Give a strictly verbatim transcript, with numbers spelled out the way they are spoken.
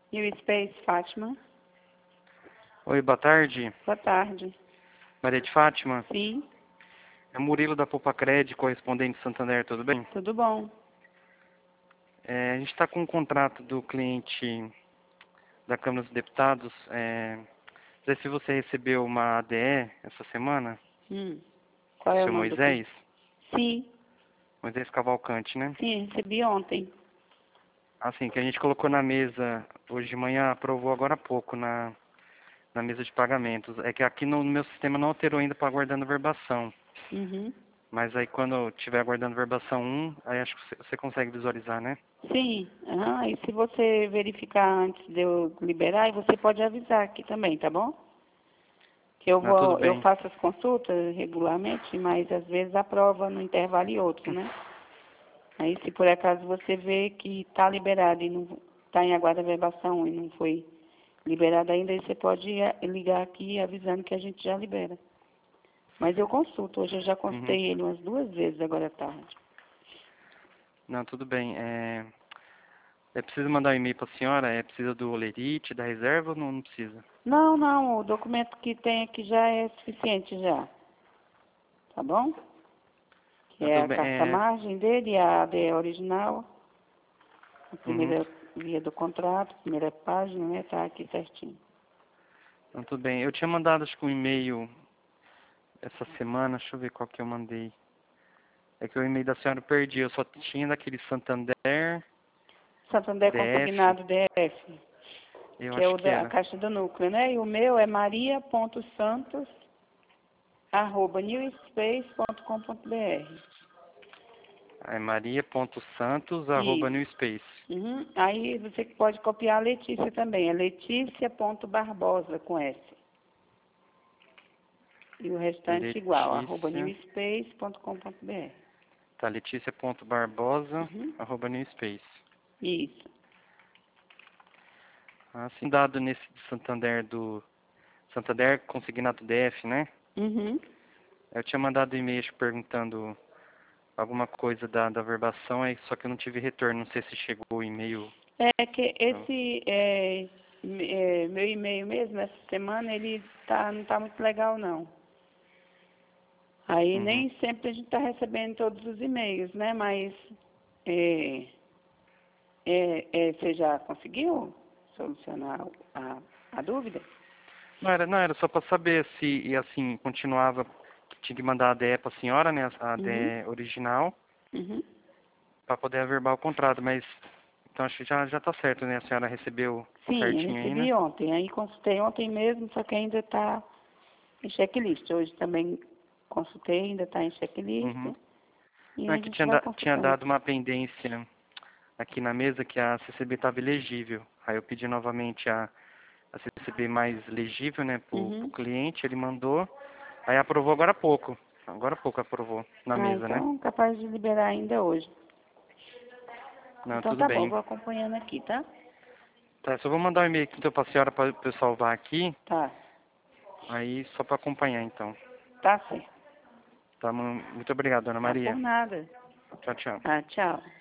New Space, Fátima. Oi, boa tarde. Boa tarde. Maria de Fátima? Sim, É Murilo da Popacred, correspondente de Santander, tudo bem? tudo bom. É, a gente está com um contrato do cliente da Câmara dos Deputados. É, não sei se você recebeu uma A D E essa semana, Hum. do Qual é o seu nome do Moisés. cliente? Sim, Moisés Cavalcante, né? sim, recebi ontem. Assim, que a gente colocou na mesa hoje de manhã, aprovou agora há pouco na, na mesa de pagamentos. É que aqui no, no meu sistema não alterou ainda para aguardando verbação. Uhum. Mas aí quando estiver aguardando verbação um, aí acho que você, você consegue visualizar, né? Sim, ah, e se você verificar antes de eu liberar, aí você pode avisar aqui também, tá bom? Que eu Ah, tudo vou, eu bem. faço as consultas regularmente, mas às vezes aprova no intervalo e outro, né? Aí se por acaso você vê que está liberado e não está em aguarda verbação e não foi liberado ainda, aí você pode eh, ligar aqui avisando que a gente já libera. Mas eu consulto, hoje eu já Uhum. consultei ele umas duas vezes agora à tarde. Não, tudo bem. É, é preciso mandar um e-mail para a senhora? É preciso do olerite, da reserva ou não, não precisa? Não, não, o documento que tem aqui já é suficiente já, tá bom? Que Não, é tudo a bem. carta É, margem dele, a A D E original, a uhum. primeira via do contrato, primeira página, né? Tá aqui certinho. Não, tudo bem. Eu tinha mandado acho que um e-mail essa semana, deixa eu ver qual que eu mandei. É que o e-mail da senhora eu perdi, eu só tinha daquele Santander, Santander D F, Consignado D F, eu que é acho o que da a era. Caixa do Núcleo, né? E o meu é maria.santos, arroba newspace.com.br. É maria.santos, arroba Isso. newspace. Uhum. Aí você pode copiar a Letícia também, é letícia.barbosa com S. E o restante igual, arroba Letícia, newspace.com.br. tá, letícia.barbosa, Uhum. arroba newspace. Isso. Assim, dado nesse de Santander do Santander Consignado D F, né? Uhum. Eu tinha mandado e-mail perguntando alguma coisa da, da verbação, aí só que eu não tive retorno. Não sei se chegou o e-mail. É que esse é, é, meu e-mail mesmo, essa semana, ele tá, não está muito legal, não. Aí Uhum. nem sempre a gente está recebendo todos os e-mails, né? Mas é, é, é, você já conseguiu solucionar a, a dúvida? Não era, não era só para saber se, e assim, continuava, que tinha que mandar a A D E para a senhora, né? A Uhum. A D E original, Uhum. para poder averbar o contrato, mas então acho que já, já tá certo, né? A senhora recebeu Sim, eu certinho aí, né? recebi ontem. Aí consultei ontem mesmo, só que ainda está em checklist. Hoje também consultei, ainda está em checklist. Uhum. E Não, a é que gente tinha, vai da, tinha consultando. dado uma pendência aqui na mesa que a C C B estava ilegível. Aí eu pedi novamente a, a C C B mais legível, né, pro, pro Uhum. cliente, ele mandou, aí aprovou agora há pouco. Agora há pouco aprovou na Ah, mesa, né? então capaz de liberar ainda hoje. Não, Então tudo tá bom, bem. vou acompanhando aqui, tá? Tá, só vou mandar um e-mail aqui então pra senhora para eu salvar aqui, Tá, aí só para acompanhar então. tá certo. Tá, mu- muito obrigado, Dona Tá por Maria. nada. Tchau, tchau. Tá, tchau.